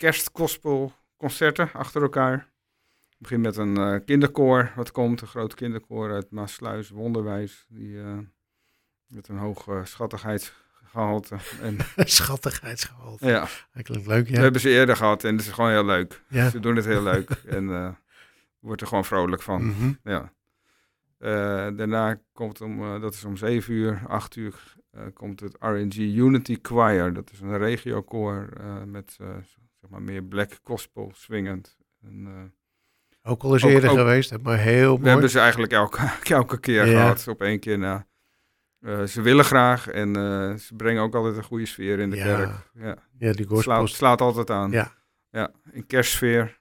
kerstgospelconcerten achter elkaar. Ik begin met een uh, kinderkoor wat komt, een groot kinderkoor uit Maasluis, Wonderwijs. Die uh, met een hoog uh, schattigheidsgehalte. En, Schattigheidsgehalte. ja, Eigenlijk leuk, we ja. hebben ze eerder gehad en het is gewoon heel leuk. Ja. Ze doen het heel leuk en uh, wordt er gewoon vrolijk van. Mhm. Ja. Uh, daarna komt om, uh, dat is om zeven uur, acht uur, uh, komt het R N G Unity Choir. Dat is een regiokoor uh, met uh, zeg maar meer black gospel swingend. En, uh, Ook al eens Ook- eerder ook- geweest, maar heel we mooi. hebben ze eigenlijk elke, elke keer Ja. gehad, op één keer na. Uh, ze willen graag en uh, ze brengen ook altijd een goede sfeer in de Ja. kerk. Ja. Ja, die gospel. Slaat, slaat altijd aan. Ja. Ja, een kerstsfeer.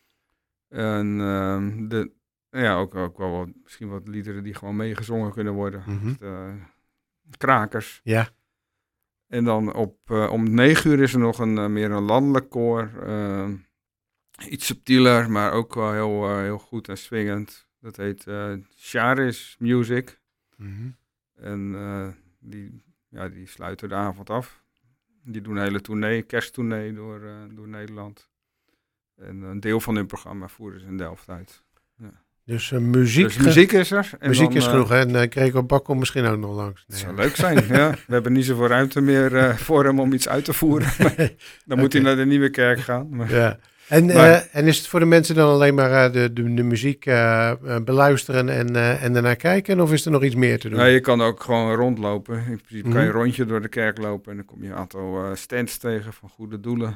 En uh, de, ja, ook, ook wel wat, misschien wat liederen die gewoon meegezongen kunnen worden. Mhm. De, krakers. Ja. En dan op, uh, om negen uur is er nog een uh, meer een landelijk koor. Uh, iets subtieler, maar ook wel heel, uh, heel goed en swingend. Dat heet uh, Charis Music. Mhm. En uh, die, ja, die sluiten de avond af. Die doen een hele tournee, kersttournee door, uh, door Nederland. En een deel van hun programma voeren ze in Delft uit. Dus uh, muziek, Dus muziek is er. En muziek dan, is uh, genoeg. En uh, Gregor Bak komt misschien ook nog langs. Het zou leuk zijn, ja. We hebben niet zoveel ruimte meer uh, voor hem om iets uit te voeren. Maar dan moet hij naar de Nieuwe Kerk gaan. Maar, Ja. En, Maar- uh, en is het voor de mensen dan alleen maar uh, de, de, de muziek uh, uh, beluisteren en, uh, en daarna kijken? Of is er nog iets meer te doen? nou, je kan ook gewoon rondlopen. In principe kan je Mhm. een rondje door de kerk lopen. En dan kom je een aantal uh, stands tegen van goede doelen.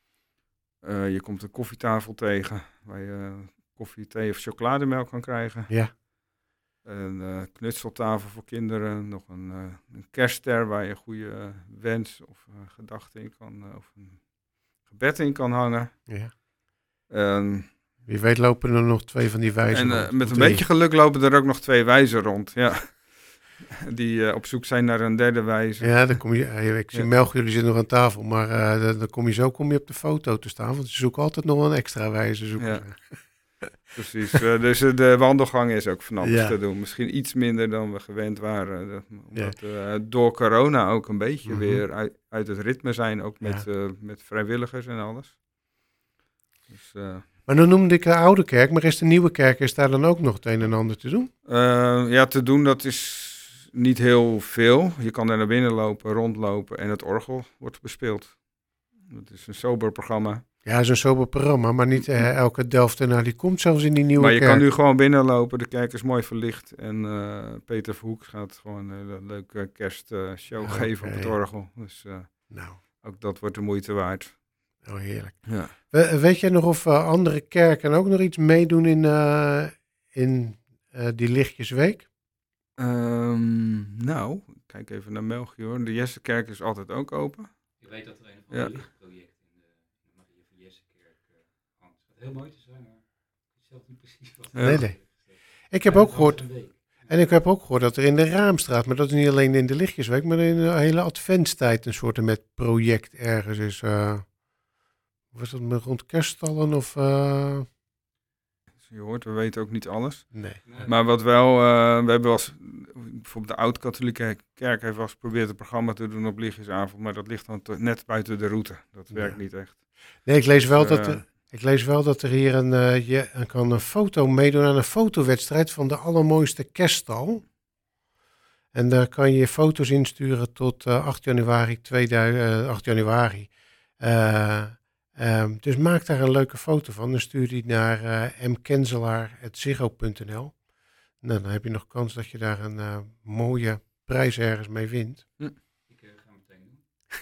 Uh, je komt een koffietafel tegen. Waar je uh, koffie, thee of chocolademelk kan krijgen. Ja. Een uh, knutseltafel voor kinderen. Nog een, uh, een kerstster waar je een goede uh, wens of uh, gedachte in kan. Uh, of een gebed in kan hangen. Ja. En, Wie weet lopen er nog twee van die wijzen en uh, rond. met Of een drie. beetje geluk lopen er ook nog twee wijzen rond. Ja. Die uh, op zoek zijn naar een derde wijze. Ja, dan kom je, uh, ik zie Ja. Melchior, jullie zitten nog aan tafel, maar uh, dan, dan kom je zo kom je op de foto te staan, want ze zoeken altijd nog een extra wijze. Zoeken Ja. ze. Precies. Uh, dus uh, de wandelgang is ook van alles Ja. te doen. Misschien iets minder dan we gewend waren. Dat, omdat uh, door corona ook een beetje Mhm. weer uit, uit het ritme zijn. Ook met, Ja. uh, met vrijwilligers en alles. Dus, uh, Maar dan noemde ik de oude kerk, maar is de nieuwe kerk, is daar dan ook nog het een en ander te doen? uh, ja, te doen dat is niet heel veel. Je kan er naar binnen lopen, rondlopen en het orgel wordt bespeeld. Het is een sober programma. Ja, het is een sober programma, maar niet uh, elke Delftenaar die komt zelfs in die nieuwe Maar je kerk. kan nu gewoon binnenlopen. De kerk is mooi verlicht. En uh, Peter Verhoek gaat gewoon een hele leuke kerstshow Ja, geven oké. op het orgel. Dus uh, Nou, ook dat wordt de moeite waard. oh heerlijk. Ja. We- weet jij nog of uh, andere kerken ook nog iets meedoen in, uh, in uh, die Lichtjesweek? Um, nou, kijk even naar Melchior. De Jessekerk is altijd ook open. Je weet dat er een van Ja. de lichtprojecten in de, in de Maria van Jessekerk uh, hangt. Het gaat heel mooi te zijn, maar ik weet zelf niet precies wat. Ja. Nee, nee. Ik heb ook gehoord, en ik heb ook gehoord dat er in de Raamstraat, maar dat is niet alleen in de Lichtjesweek, maar in de hele adventstijd een soort met project ergens is. Uh, was dat met rond kerststallen of... Uh, Dus je hoort, we weten ook niet alles. nee. Maar wat wel, uh, we hebben wel eens, bijvoorbeeld de oud-katholieke kerk heeft wel eens geprobeerd een programma te doen op lichtjesavond, maar dat ligt dan te- net buiten de route. Dat werkt Ja. niet echt. Nee, ik lees wel Dus, dat... uh, er- Ik lees wel dat er hier een, uh, je er kan een foto meedoen aan een fotowedstrijd van de allermooiste kerststal. En daar kan je foto's insturen tot uh, acht januari. tweeduizend, uh, acht januari. Uh, um, dus maak daar een leuke foto van. Dan stuur die naar uh, m kenzelaar apenstaartje ziggo punt n l. Nou, dan heb je nog kans dat je daar een uh, mooie prijs ergens mee wint. Ik uh, ga meteen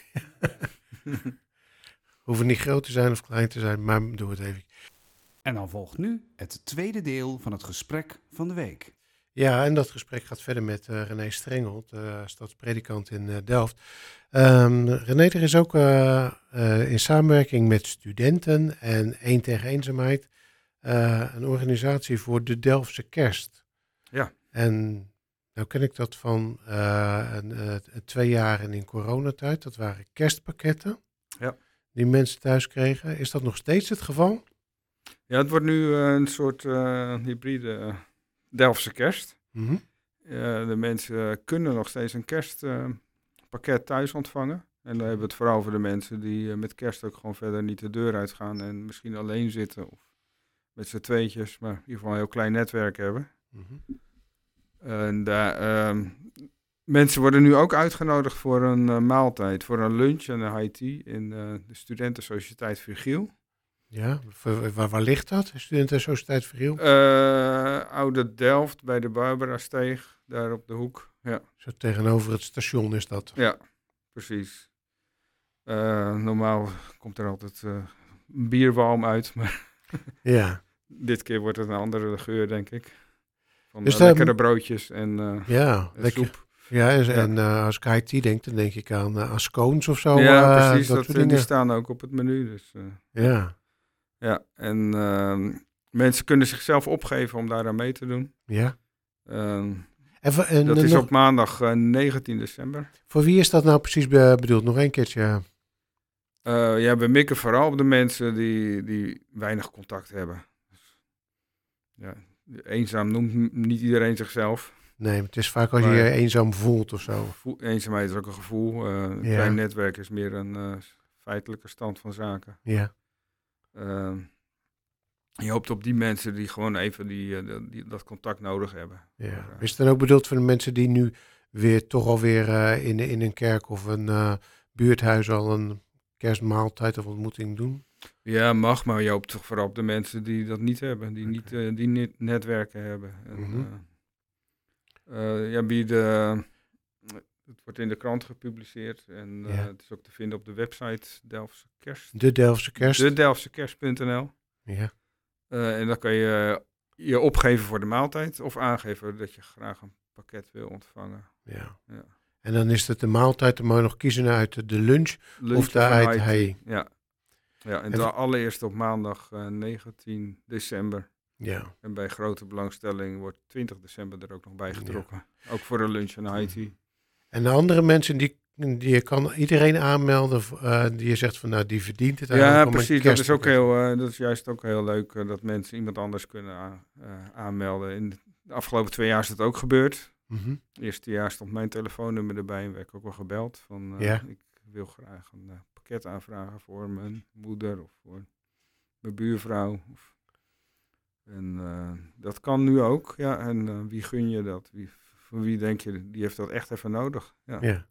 doen. Hoeven niet groot te zijn of klein te zijn, maar doe het even. En dan volgt nu het tweede deel van het gesprek van de week. Ja, en dat gesprek gaat verder met uh, René Strengelt, uh, stadspredikant in uh, Delft. Um, René, er is ook uh, uh, in samenwerking met studenten en Eén tegen Eenzaamheid uh, een organisatie voor de Delftse kerst. Ja. En nou ken ik dat van uh, een, uh, twee jaren in coronatijd. Dat waren kerstpakketten Ja. die mensen thuis kregen. Is dat nog steeds het geval? Ja, het wordt nu uh, een soort uh, hybride uh, Delftse kerst. Mm-hmm. Uh, de mensen kunnen nog steeds een kerstpakket uh, thuis ontvangen. En dan hebben we het vooral voor de mensen die uh, met kerst ook gewoon verder niet de deur uitgaan en misschien alleen zitten of met z'n tweetjes, maar in ieder geval een heel klein netwerk hebben. Mm-hmm. En daar, uh, mensen worden nu ook uitgenodigd voor een uh, maaltijd, voor een lunch en een high tea in uh, de Studentensociëteit Virgiel. Ja, waar, waar, waar ligt dat? Studentensociëteit Virgiel? Uh, Oude Delft bij de Barbara-steeg, daar op de hoek. Ja, Zo tegenover het station is dat. ja precies. Uh, normaal komt er altijd uh, een bierwalm uit, maar Ja, dit keer wordt het een andere geur, denk ik. Van Dus uh, daar- lekkere broodjes en uh, ja, en lekker. soep. Ja, en, Ja. en uh, als ik high tea denk, dan denk ik aan, uh, aan scones of zo. ja, uh, precies. dat Dat, soort uh, die dingen. staan ook op het menu. Dus, uh, Ja, ja, en uh, mensen kunnen zichzelf opgeven om daaraan mee te doen. ja. Uh, En, voor- en, dat uh, is nog, op maandag uh, negentien december. voor wie is dat nou precies be- bedoeld? Nog één keertje. Uh, ja, we mikken vooral op de mensen die, die weinig contact hebben. Dus, ja, eenzaam noemt m- niet iedereen zichzelf. Nee, het is vaak als je Maar- je eenzaam voelt of zo. Voel- eenzaamheid is ook een gevoel. Uh, een Ja. klein netwerk is meer een uh, feitelijke stand van zaken. Ja, Uh, je hoopt op die mensen die gewoon even die, eh, die, dat contact nodig hebben. Ja. Maar, eh, Is het dan ook bedoeld voor de mensen die nu weer toch alweer uh, in, in een kerk of een uh, buurthuis al een kerstmaaltijd of ontmoeting doen? Ja, mag, maar je hoopt toch vooral op de mensen die dat niet hebben, die Oké. niet uh, die net- netwerken hebben. En, Mhm. uh, uh, ja, bieden, het wordt in de krant gepubliceerd en uh, Ja. het is ook te vinden op de website Delftse Kerst. De Delftse kerst. de delftse kerst punt n l. Ja. Uh, en dan kan je je opgeven voor de maaltijd of aangeven dat je graag een pakket wil ontvangen. Ja. Ja. En dan is het de maaltijd, dan mag je nog kiezen uit de, de lunch. Lunch Of de een uit high hij. tea. Ja. Ja, en En- dan allereerst op maandag uh, negentien december. Ja. En bij grote belangstelling wordt twintig december er ook nog bij getrokken. Ook voor een lunch en high tea. En de andere mensen, die, die je kan iedereen aanmelden, uh, die je zegt van nou, die verdient het Ja, eigenlijk om een precies. Dat is ook kerstpakket. heel, uh, dat is juist ook heel leuk uh, dat mensen iemand anders kunnen a- uh, aanmelden. In de afgelopen twee jaar is dat ook gebeurd. Mhm. Het eerste jaar stond mijn telefoonnummer erbij en werd ik ook wel gebeld. Van, uh, Ja. Ik wil graag een uh, pakket aanvragen voor mijn moeder of voor mijn buurvrouw. Of, en uh, dat kan nu ook. Ja, en uh, wie gun je dat? Wie, van wie denk je, die heeft dat echt even nodig? Ja. Ja.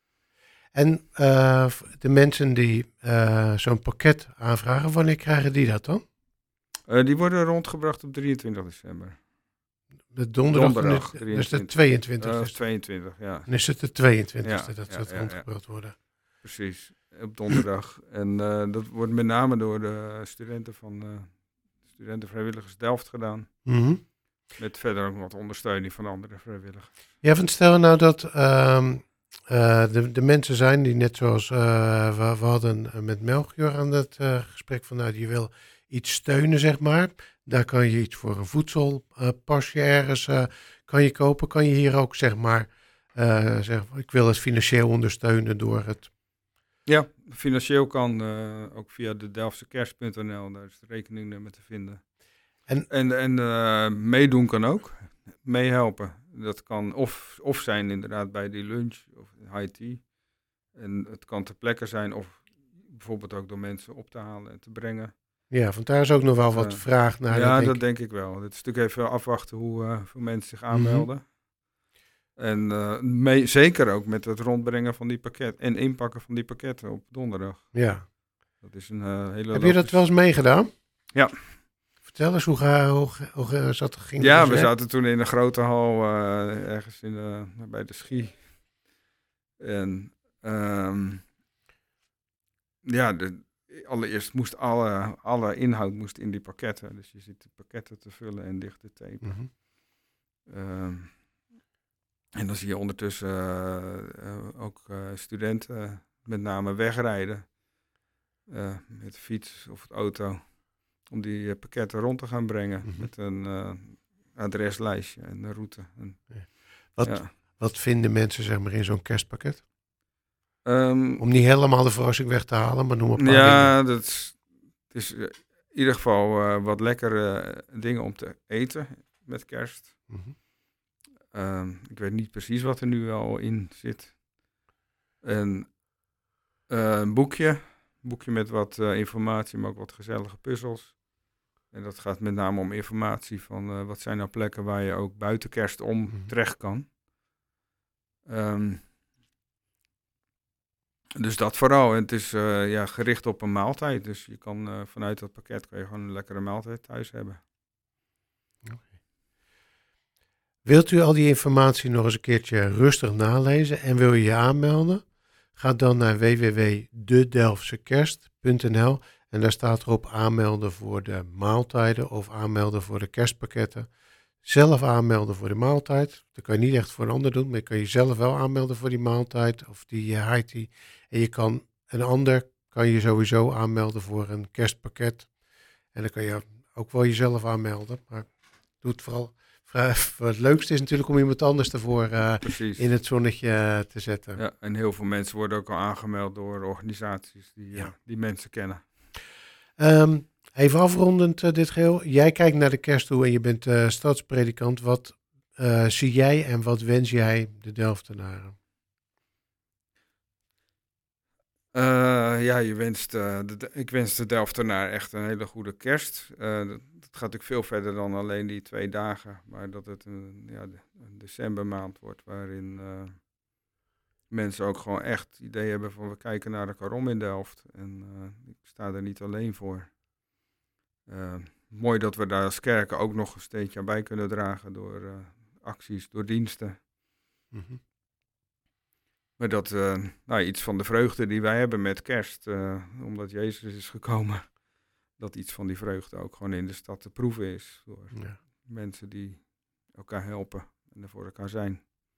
En uh, de mensen die uh, zo'n pakket aanvragen, wanneer krijgen die dat dan? Uh, die worden rondgebracht op drieëntwintig december. De donderdag, Donderdag, van de- dus de drieëntwintig. tweeëntwintigste. Uh, is het. tweeëntwintig, ja. Dan is het de tweeëntwintigste Ja, dat ja, ze dat ja, ja. rondgebracht worden. Precies, op donderdag. En uh, dat wordt met name door de studenten van uh, Studentenvrijwilligers Delft gedaan. Mhm. Met verder ook wat ondersteuning van andere vrijwilligers. Ja, want stel nou dat ehm, uh, de, de mensen zijn die net zoals uh, we, we hadden met Melchior aan het uh, gesprek van nou, die wil iets steunen, zeg maar. Daar kan je iets voor een voedselpasje uh, ergens uh, kan je kopen. Kan je hier ook, zeg maar, uh, zeggen, ik wil het financieel ondersteunen door het... Ja, financieel kan uh, ook via de delftse kerst punt n l, daar is het rekeningnummer te vinden. En, en, en uh, meedoen kan ook, meehelpen. Dat kan of, of zijn inderdaad bij die lunch of high tea. En het kan ter plekke zijn of bijvoorbeeld ook door mensen op te halen en te brengen. Ja, want daar is ook nog wel wat uh, vraag naar. Ja, denk dat ik. denk ik wel. Het is natuurlijk even afwachten hoe uh, veel mensen zich aanmelden. Mm-hmm. En uh, mee, zeker ook met het rondbrengen van die pakket en inpakken van die pakketten op donderdag. Ja. Dat is een uh, hele Heb logisch... je dat wel eens meegedaan? Ja. Vertel eens, hoe, ga, hoe, hoe zat, ging Ja, dat we weg? zaten toen in een grote hal uh, ergens in de, bij de Schie. En um, ja, de, allereerst moest alle, alle inhoud moest in die pakketten. Dus je zit de pakketten te vullen en dicht te tapen. Mm-hmm. Um, en dan zie je ondertussen uh, uh, ook uh, studenten met name wegrijden. Uh, met de fiets of de auto. Om die uh, pakketten rond te gaan brengen. Mm-hmm. Met een uh, adreslijstje en een route. En, ja. Wat, ja. wat vinden mensen, zeg maar, in zo'n kerstpakket? Um, Om niet helemaal de verrassing weg te halen, maar noem een paar ja, dingen. dat is, het is in ieder geval uh, wat lekkere dingen om te eten met kerst. Mm-hmm. Um, ik weet niet precies wat er nu al in zit. En uh, een boekje. Een boekje met wat uh, informatie, maar ook wat gezellige puzzels. En dat gaat met name om informatie van uh, wat zijn nou plekken waar je ook buiten kerst om mm-hmm. terecht kan. Um, dus dat vooral. En het is uh, ja, gericht op een maaltijd. Dus je kan uh, vanuit dat pakket kan je gewoon een lekkere maaltijd thuis hebben. Okay. Wilt u al die informatie nog eens een keertje rustig nalezen en wil je je aanmelden? Ga dan naar w w w punt de delftse kerst punt n l en daar staat erop aanmelden voor de maaltijden of aanmelden voor de kerstpakketten. Zelf aanmelden voor de maaltijd. Dat kan je niet echt voor een ander doen, maar je kan jezelf wel aanmelden voor die maaltijd of die uh, high tea. En je kan een ander kan je sowieso aanmelden voor een kerstpakket. En dan kan je ook wel jezelf aanmelden, maar doe het vooral. Het leukste is natuurlijk om iemand anders ervoor uh, in het zonnetje uh, te zetten. Ja, en heel veel mensen worden ook al aangemeld door organisaties die, ja. uh, die mensen kennen. Um, even afrondend uh, dit geheel. Jij kijkt naar de kerst toe en je bent uh, stadspredikant. Wat uh, zie jij en wat wens jij de Delftenaren? Uh, ja, je wenst, uh, de, de, ik wens de Delftenaar echt een hele goede kerst. Uh, dat, dat gaat natuurlijk veel verder dan alleen die twee dagen. Maar dat het een, ja, de, een decembermaand wordt waarin uh, mensen ook gewoon echt het idee hebben van we kijken naar elkaar om in Delft. En uh, ik sta er niet alleen voor. Uh, mooi dat we daar als kerken ook nog een steentje aan bij kunnen dragen door uh, acties, door diensten. Mm-hmm. Maar dat uh, nou, iets van de vreugde die wij hebben met kerst, uh, omdat Jezus is gekomen, dat iets van die vreugde ook gewoon in de stad te proeven is. Door ja. mensen die elkaar helpen en er voor elkaar zijn.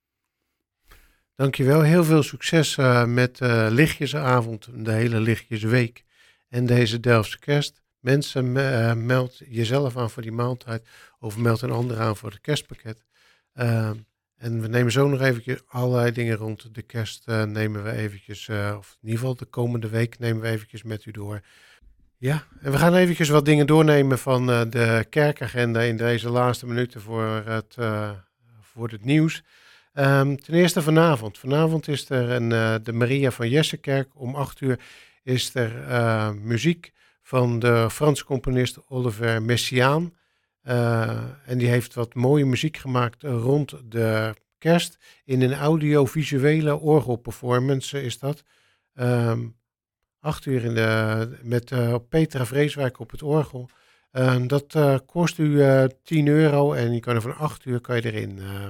Dankjewel, heel veel succes uh, met uh, Lichtjesavond, de hele Lichtjesweek en deze Delftse kerst. Mensen, uh, meld jezelf aan voor die maaltijd of meld een ander aan voor het kerstpakket. Uh, En we nemen zo nog eventjes allerlei dingen rond de kerst uh, nemen we eventjes, uh, of in ieder geval de komende week nemen we eventjes met u door. Ja, en we gaan eventjes wat dingen doornemen van uh, de kerkagenda in deze laatste minuten voor het, uh, voor het nieuws. Um, ten eerste vanavond. Vanavond is er een, uh, de Maria van Jessekerk. Om acht uur is er uh, muziek van de Franse componist Olivier Messiaen. Uh, en die heeft wat mooie muziek gemaakt rond de kerst. In een audiovisuele orgelperformance is dat. Um, acht uur in de, met uh, Petra Vreeswijk op het orgel. Uh, dat uh, kost u uh, tien euro en je kan er van acht uur kan je erin. Uh.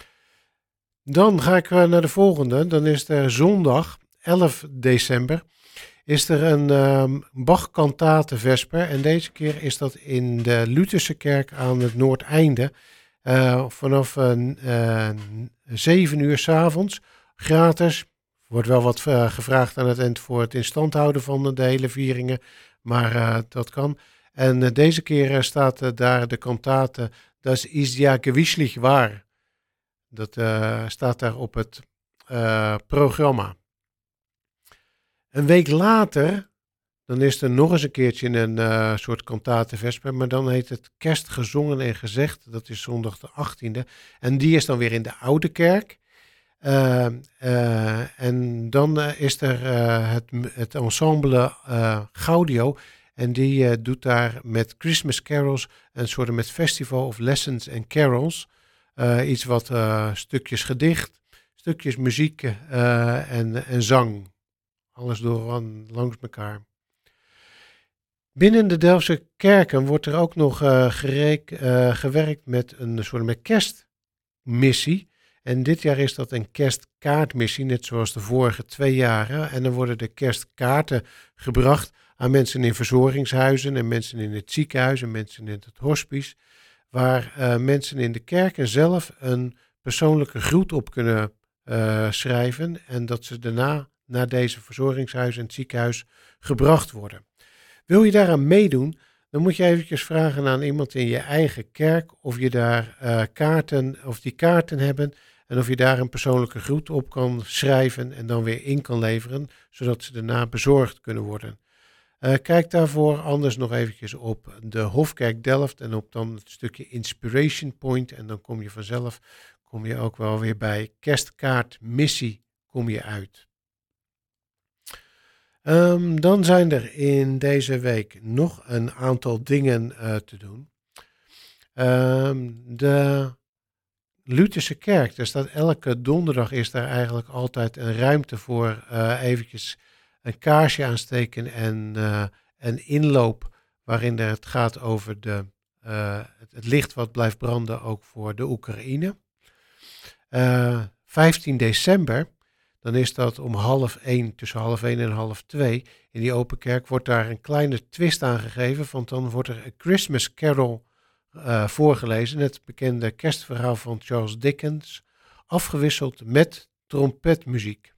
Dan ga ik uh, naar de volgende. Dan is er zondag elf december. Is er een um, Bach-kantate vesper en deze keer is dat in de Lutherse kerk aan het Noordeinde uh, vanaf uh, uh, zeven uur 's avonds, gratis. Wordt wel wat uh, gevraagd aan het eind voor het in stand houden van de hele vieringen, maar uh, dat kan. En uh, deze keer uh, staat uh, daar de kantate Das ist ja gewisslich wahr. Dat uh, staat daar op het uh, programma. Een week later, dan is er nog eens een keertje een uh, soort kantate vesper, maar dan heet het Kerst gezongen en gezegd. Dat is zondag de achttiende. En die is dan weer in de Oude Kerk. Uh, uh, en dan uh, is er uh, het, het ensemble uh, Gaudio. En die uh, doet daar met Christmas carols een soort met festival of lessons and carols. Uh, iets wat uh, stukjes gedicht, stukjes muziek uh, en, en zang. Alles door langs elkaar. Binnen de Delftse kerken wordt er ook nog uh, gereek, uh, gewerkt met een soort met kerstmissie. En dit jaar is dat een kerstkaartmissie, net zoals de vorige twee jaren. En dan worden de kerstkaarten gebracht aan mensen in verzorgingshuizen en mensen in het ziekenhuis en mensen in het hospice. Waar uh, mensen in de kerken zelf een persoonlijke groet op kunnen uh, schrijven. En dat ze daarna naar deze verzorgingshuis en het ziekenhuis gebracht worden. Wil je daaraan meedoen, dan moet je eventjes vragen aan iemand in je eigen kerk of je daar uh, kaarten, of die kaarten hebben en of je daar een persoonlijke groet op kan schrijven en dan weer in kan leveren, zodat ze daarna bezorgd kunnen worden. Uh, kijk daarvoor anders nog eventjes op de Hofkerk Delft en op dan het stukje Inspiration Point en dan kom je vanzelf, kom je ook wel weer bij kerstkaartmissie kom je uit. Um, dan zijn er in deze week nog een aantal dingen uh, te doen. Um, de Lutherse kerk, daar staat elke donderdag is daar eigenlijk altijd een ruimte voor uh, eventjes een kaarsje aansteken en uh, een inloop waarin er het gaat over de, uh, het, het licht wat blijft branden ook voor de Oekraïne. Uh, vijftien december. Dan is dat om half één, tussen half één en half twee. In die open kerk wordt daar een kleine twist aan gegeven. Want dan wordt er een Christmas Carol uh, voorgelezen. Het bekende kerstverhaal van Charles Dickens. Afgewisseld met trompetmuziek.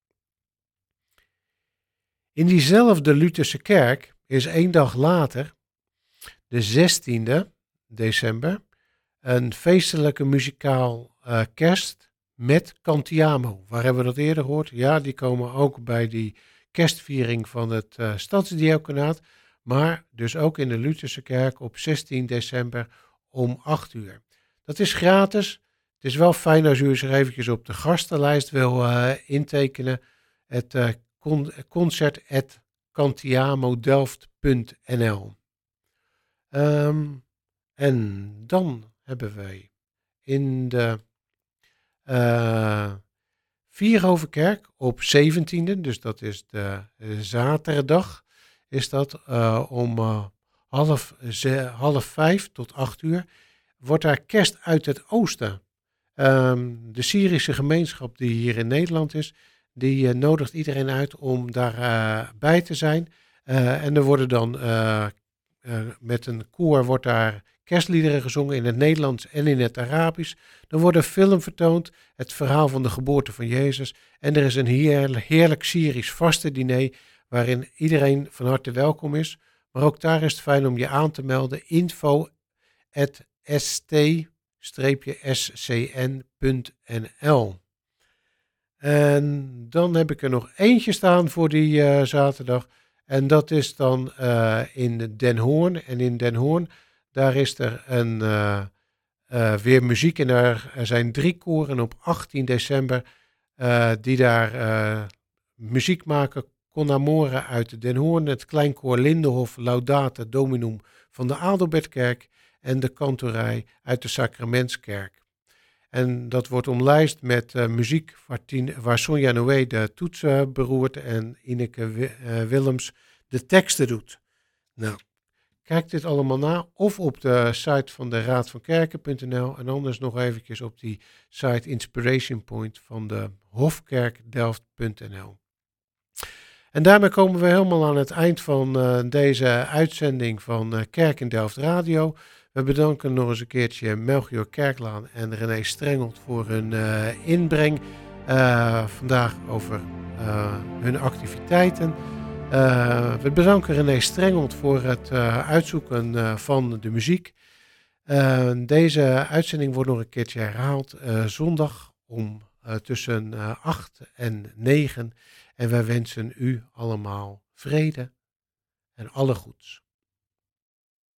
In diezelfde Lutherse kerk is één dag later, de zestiende december, een feestelijke muzikaal uh, kerst. Met Cantiamo. Waar hebben we dat eerder gehoord? Ja, die komen ook bij die kerstviering van het uh, Stadsdiaconaat. Maar dus ook in de Lutherse kerk op zestien december om acht uur. Dat is gratis. Het is wel fijn als u zich eventjes op de gastenlijst wil uh, intekenen. Het uh, con- concert at cantiamodelft punt n l. Um, en dan hebben wij in de uh, Vierhovenkerk op zeventiende, dus dat is de uh, zaterdag, is dat uh, om uh, half, ze, half vijf tot acht uur, wordt daar kerst uit het oosten. Um, de Syrische gemeenschap die hier in Nederland is, die uh, nodigt iedereen uit om daarbij uh, bij te zijn. Uh, en er worden dan uh, uh, met een koor wordt daar kerstliederen gezongen in het Nederlands en in het Arabisch. Er wordt een film vertoond, het verhaal van de geboorte van Jezus. En er is een heerlijk, heerlijk Syrisch vastendiner waarin iedereen van harte welkom is. Maar ook daar is het fijn om je aan te melden. info at s t s c n punt n l. En dan heb ik er nog eentje staan voor die uh, zaterdag. En dat is dan uh, in Den Hoorn. En in Den Hoorn, daar is er een, uh, uh, weer muziek. En daar er zijn drie koren op achttien december uh, die daar uh, muziek maken. Con Amore uit Den Hoorn, het Kleinkoor Lindenhof Laudate Dominum van de Adelbertkerk en de kantorij uit de Sacramentskerk. En dat wordt omlijst met uh, muziek waar, tien, waar Sonja Noé de toetsen uh, beroert en Ineke uh, Willems de teksten doet. Nou, kijk dit allemaal na of op de site van de raad van kerken punt n l en anders nog eventjes op die site Inspiration Point van de hofkerkdelft punt n l. En daarmee komen we helemaal aan het eind van uh, deze uitzending van uh, Kerk in Delft Radio. We bedanken nog eens een keertje Melchior Kerklaan en René Strengelt voor hun uh, inbreng uh, vandaag over uh, hun activiteiten. Uh, we bedanken René Strengelt voor het uh, uitzoeken uh, van de muziek. Uh, deze uitzending wordt nog een keertje herhaald uh, zondag om uh, tussen uh, acht en negen. En wij wensen u allemaal vrede en alle goeds.